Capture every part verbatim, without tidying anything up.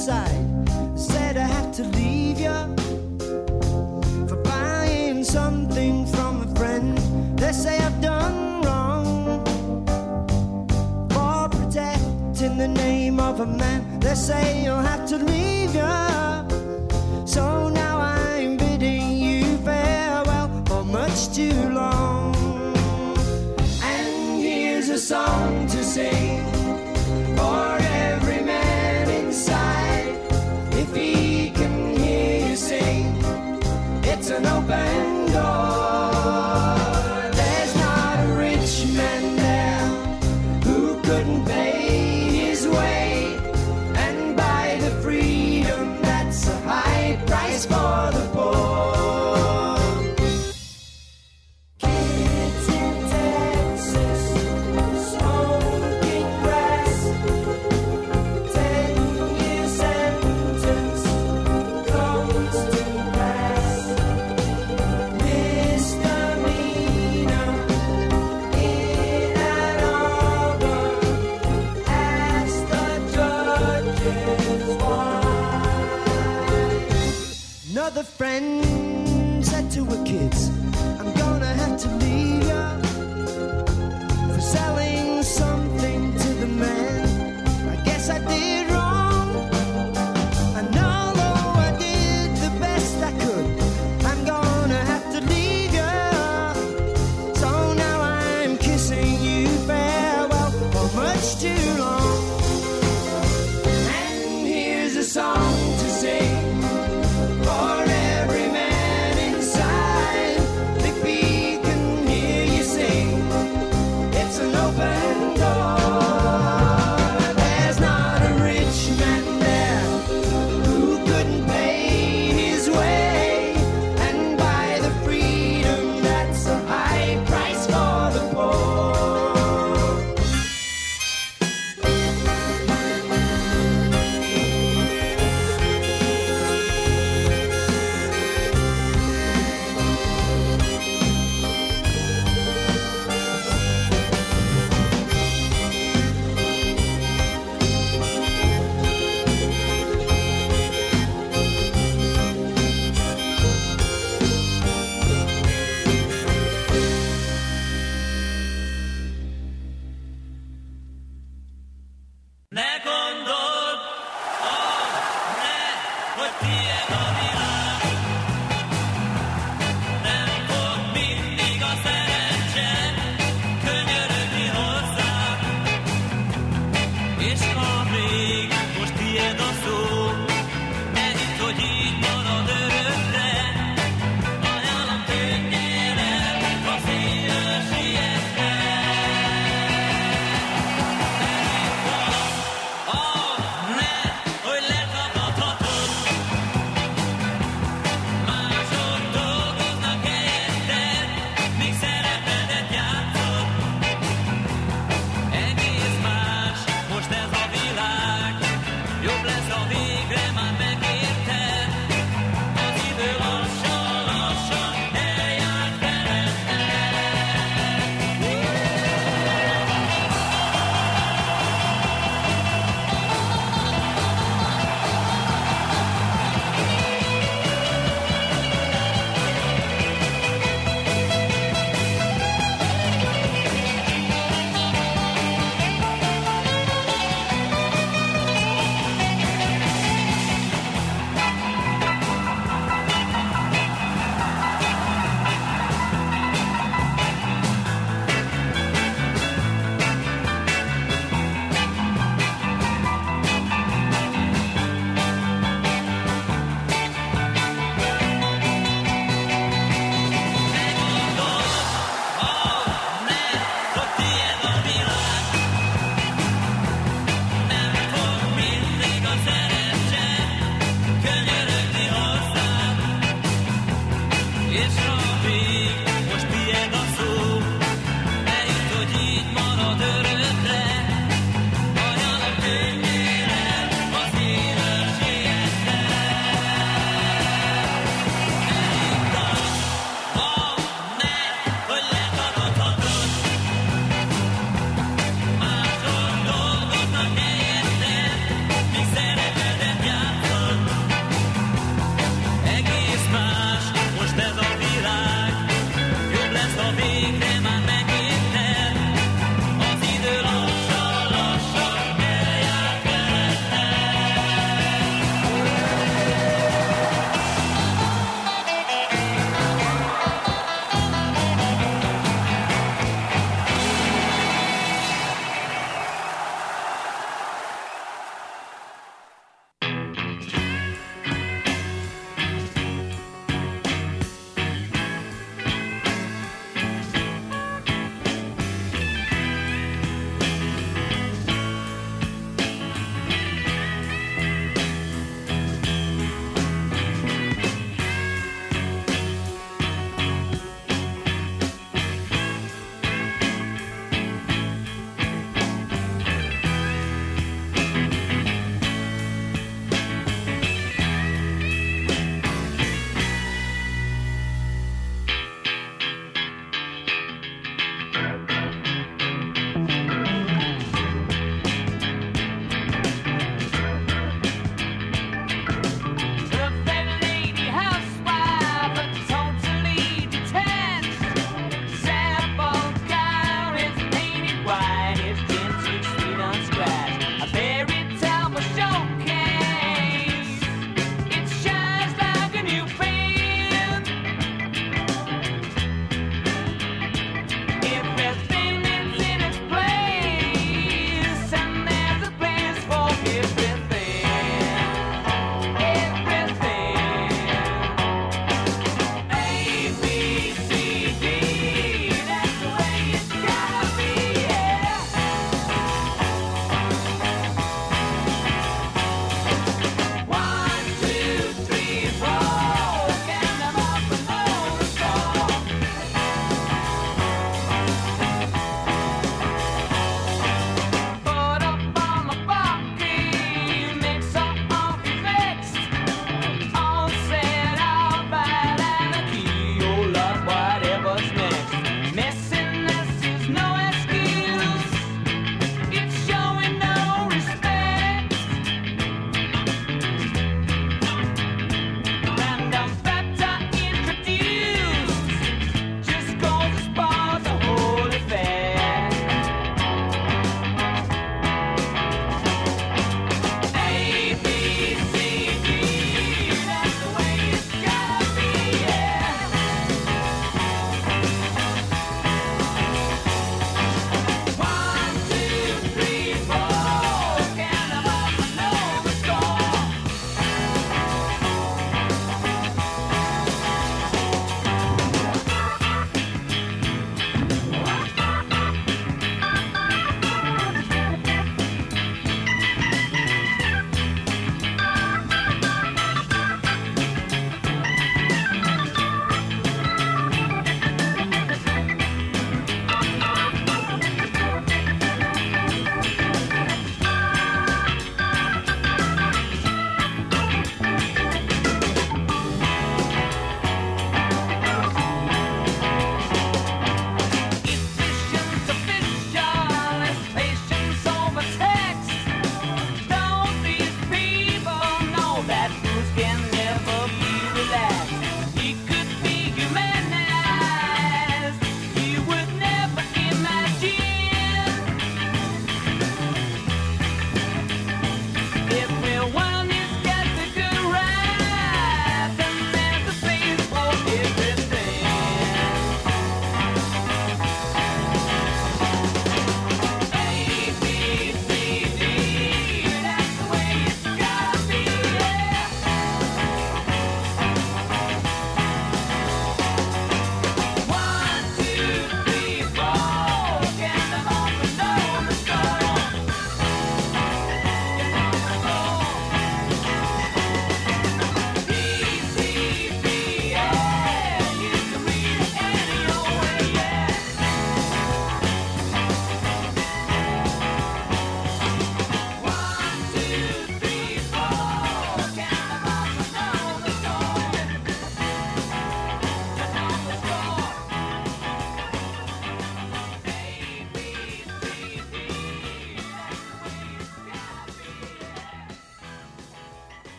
inside. Said I had to leave you for buying something from a friend. They say I've done wrong for protecting the name of a man. They say you'll have to leave you. So now I'm bidding you farewell for much too long. And here's a song to sing for every man inside. If he can hear you sing, it's an open door. There's not a rich man there who couldn't pay his way and buy the freedom that's a high price for the poor. Kids in Texas smoking grass, ten year sentence comes to pass. Misdemeanor in Ann Arbor, ask the judges why. Another friend said to her kids, I'm gonna have to leave you for selling something to the man. I guess I did wrong, and although I did the best I could, I'm gonna have to leave you. So now I'm kissing you farewell for much too long. And here's a song to sing for every man inside. Big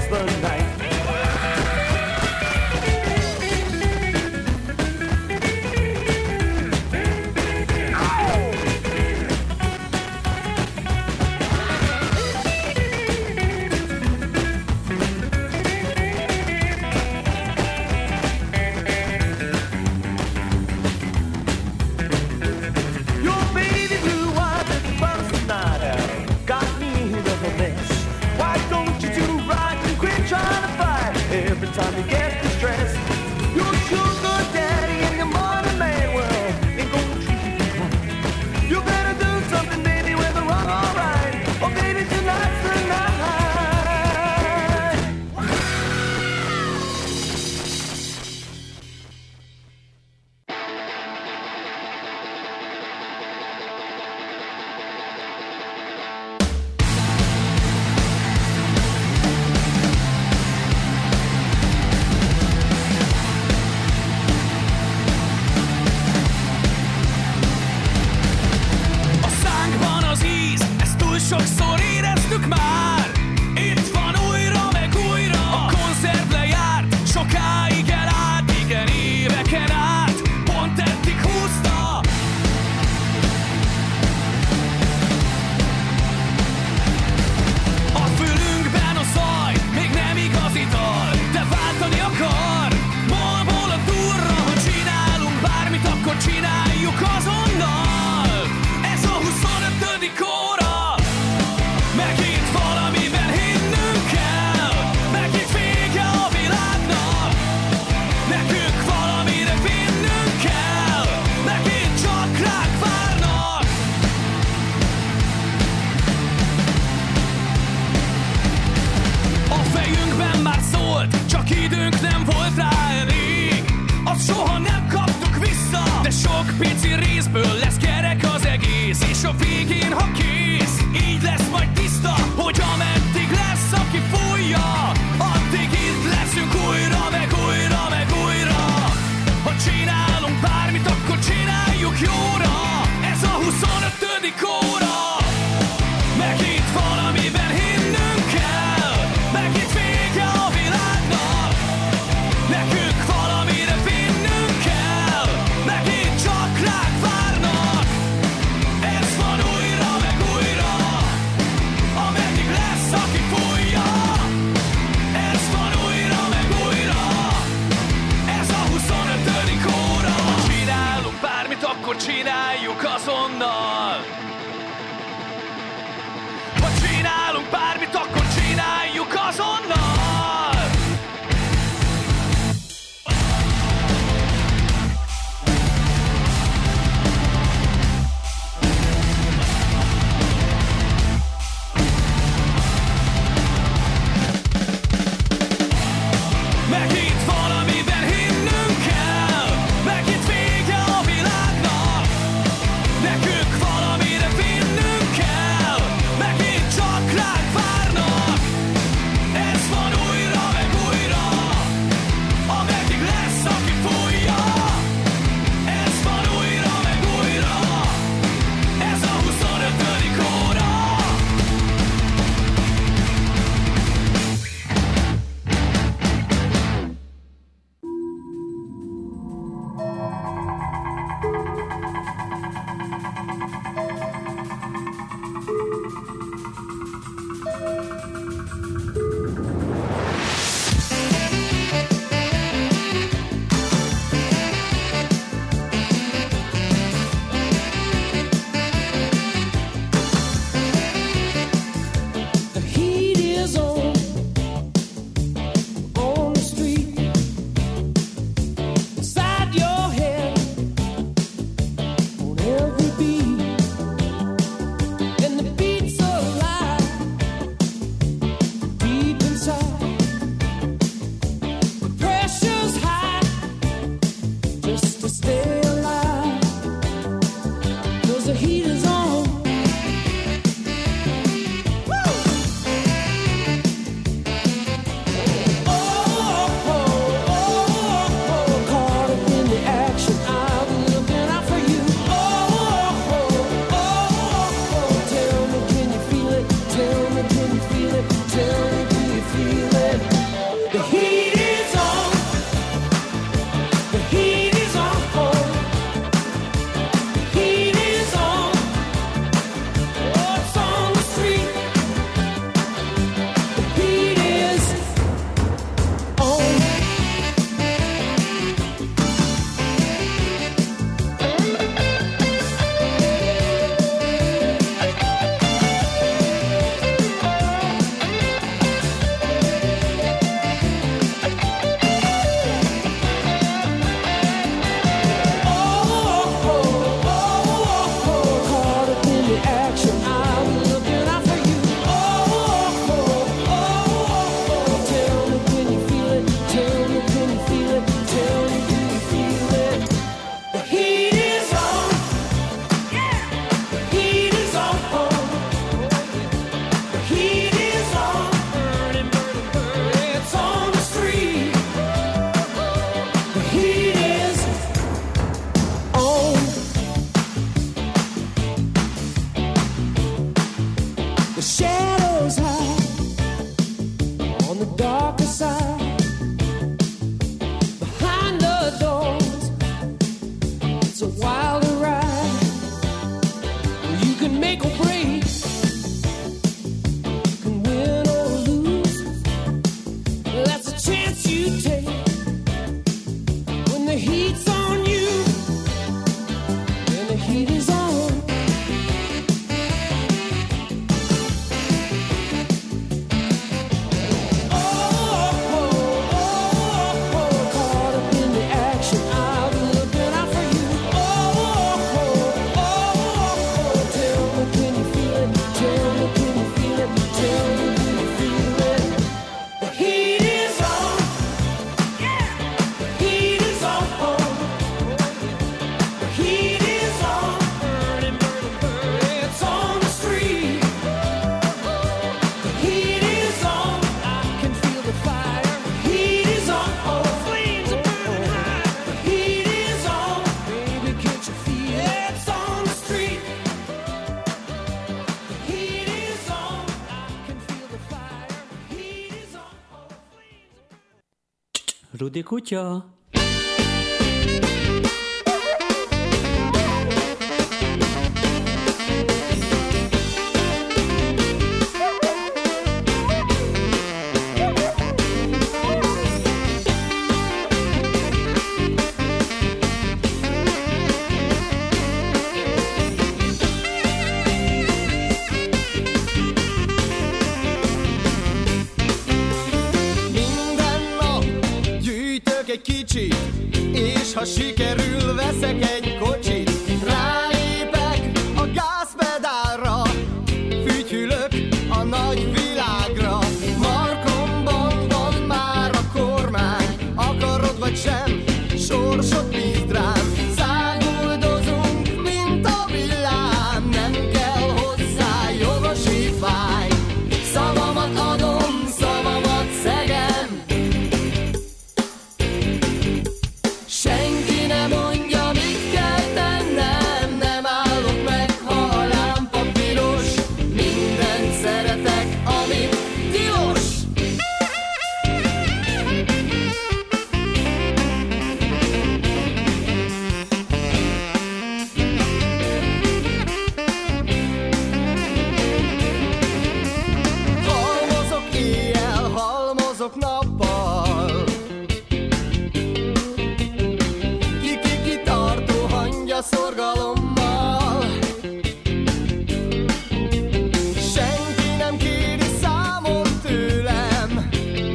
the night. Sokszor éreztük már, itt van újra meg újra. A konzerv lejárt, sokáig elállt, igen éveken át, pont eddig húzta. A fülünkben a zaj még nem igazi dal, de váltani akar. Molból a durra, ha csinálunk bármit, akkor csináljuk azonnal. Ez a huszonötödik óra. Megint valamiben hinnünk kell, megint vége a világnak. Nekünk valamire vinnünk kell, megint csak ránk várnak. A fejünkben már szólt, csak időnk nem volt rá elég. Azt soha nem kaptuk vissza, de sok pici részből lesz kerek az egész. És a végén, ha kész, így lesz majd tiszta, hogy ameddig lesz, aki fújja, addig itt leszünk újra, meg újra, meg újra. Ha csinálunk bármit, akkor csináljuk jóra. Ez a huszonötödik óra. Megint valamiben hinnünk kell, megint vége a világnak. Nekünk valamire vinnünk kell, megint csak ránk várnak. Ez van újra, meg on the darker side. Behind the doors, it's a wilder ride. You can make or break, you can win or lose. That's a chance you take when the heat's on you, and the heat is on. Rudi kutya. És ha sikerül, veszek egy kocsit. Rálépek a gázpedálra, fütyülök a nagy világra. Markomban van már a kormány, akarod vagy sem, sorsot bízd rám. Száguldozunk, mint a villám, nem kell hozzá jogosítvány. Szavamat adom, szavamat szegem. Senki nem mondja, mit kell tennem, nem állok meg, ha a lámpa piros. Mindent szeretek, ami tilos. Halmozok éjjel, halmozok nappal. Szorgalommal. Senki nem kéri számon tőlem,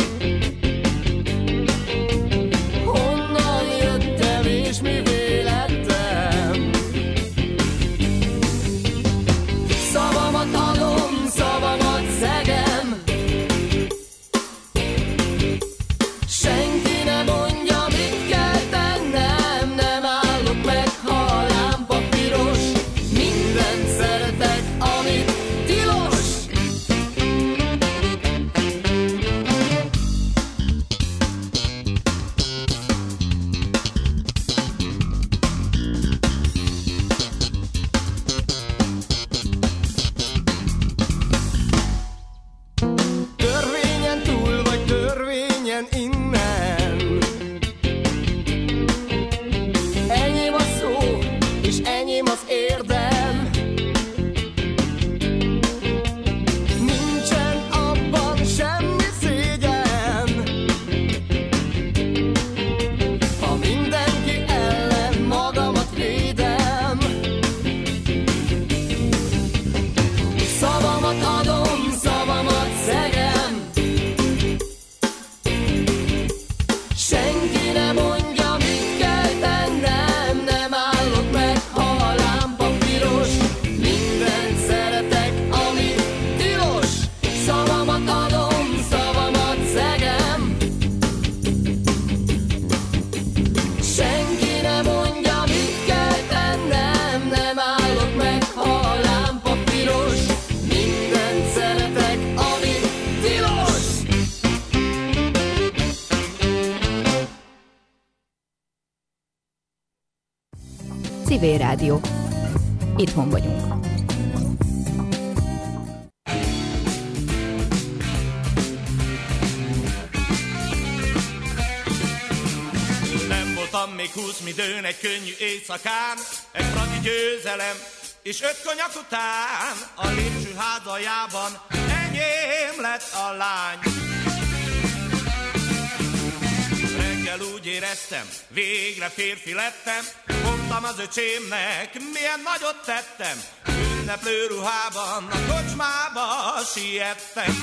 honnan jöttem és mivé lettem. Szavamat adom, szavamat szegem. Senki nem mondja, mit kell tennem, nem állok meg, ha a lámpa piros. Mindent szeretek, amit tilos. Törvényen túl vagy törvényen innen. Enyém a szó, és enyém az érdem. Nincsen abban semmi szégyen, ha mindenki ellen magamat védem. Szavamat adom, szavamat szegem. Senki nem mondja, mit kell tennem, nem állok meg, ha a lámpa piros. Mindent szeretek, ami tilos. Szavamat adom, szavamat szegem. Senki nem mondja, mit kell tennem, nem állok meg, ha a lámpa piros. Mindent szeretek, ami tilos. Civil Rádió. Itthon vagyunk. Van még húsz midőn egy könnyű éjszakán, egy fradi győzelem, és öt konyak után a lépcső házajában enyém lett a lány. Reggel úgy éreztem, végre férfi lettem, mondtam az öcsémnek, milyen nagyot tettem, ünneplő ruhában a kocsmába siettem.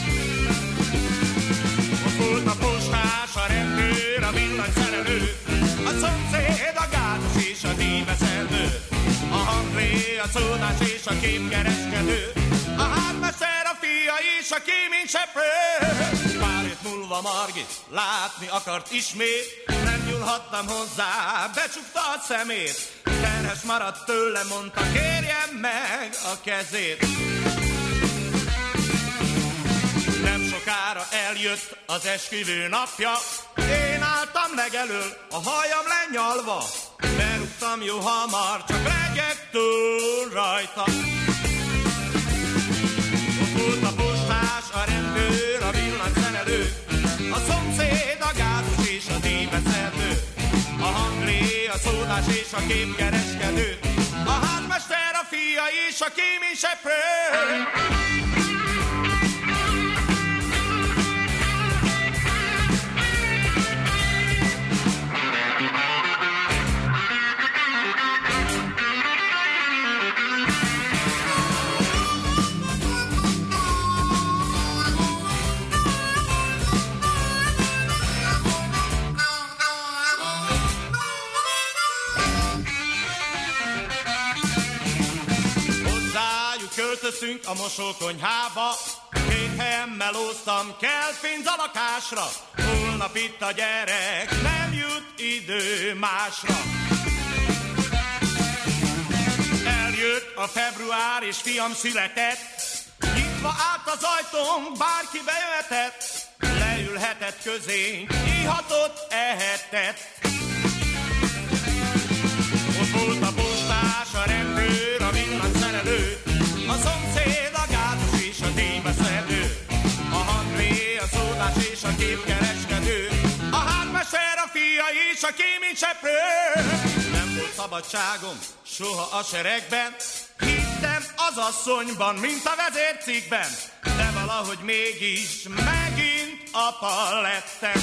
Ott volt a postás, a rendőr, a villanyszerelő, a szomszéd, a gázos és a díjbeszedő, a hangré, a szódás és a képkereskedő, a házmester, a fia és a kéményseprő. Pár hét múlva Margit látni akart ismét, nem nyúlhattam hozzá, becsukta a szemét. Terhes maradt tőle, mondta, kérjem meg a kezét. Nem sokára eljött az esküvő napja, én álltam legelől, a hajam lenyalva, berúgtam jó hamar, csak legyek túl rajta. Ott volt a postás, a rendőr, a villanyszerelő, a szomszéd, a gázos és a díjbeszedő, a hanglé, a szódás és a képkereskedő, a házmester, a fia és a kéményseprő. Költözünk a mosókonyhába, két helyen melóztam, kell pénz a lakásra, holnap itt a gyerek, nem jut idő másra. Eljött a február és fiam született, nyitva állt az ajtón, bárki bejöhetett, leülhetett közénk, ihatott, ehetett. Ott volt a postás, a rendőr, a villanyszerelő, a szomszéd, a gázos és a díjbeszedő, a hanglé, a szódás és a képkereskedő, a házmester, a fia és a kéményseprő. Nem volt szabadságom soha a seregben, hittem az asszonyban, mint a vezércikkben, de valahogy mégis megint apa lettem.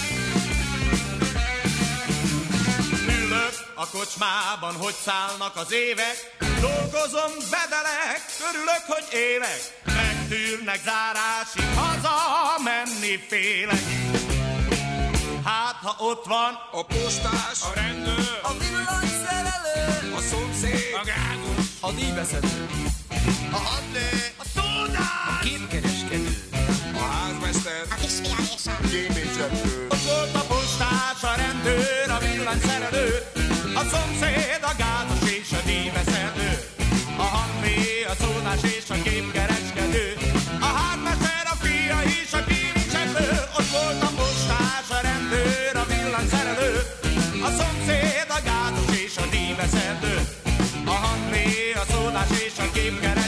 Ülök a kocsmában, hogy szállnak az évek, dolgozom, bedelek, örülök, hogy élek, megtűrnek zárásig, haza menni félek. Hát, ha ott van a postás, a rendőr, a villanyszerelő, a szomszéd, a gázos, a díjbeszedő, a hadlé, a szódás, a képkereskedő, a házmester, a kisfia és a kéményseprő. ott volt a postás, a rendőr, a villanyszerelő, a szomszéd, a gázos és a díjbeszedő, a hanglé, a szódás és a képkereskedő, a házmester, a fia és a kéményseprő. Ott volt a postás, a rendőr, a villanyszerelő, a szomszéd, a gázos és a díjbeszedő, a hanglé, a szódás és a képkereskedő,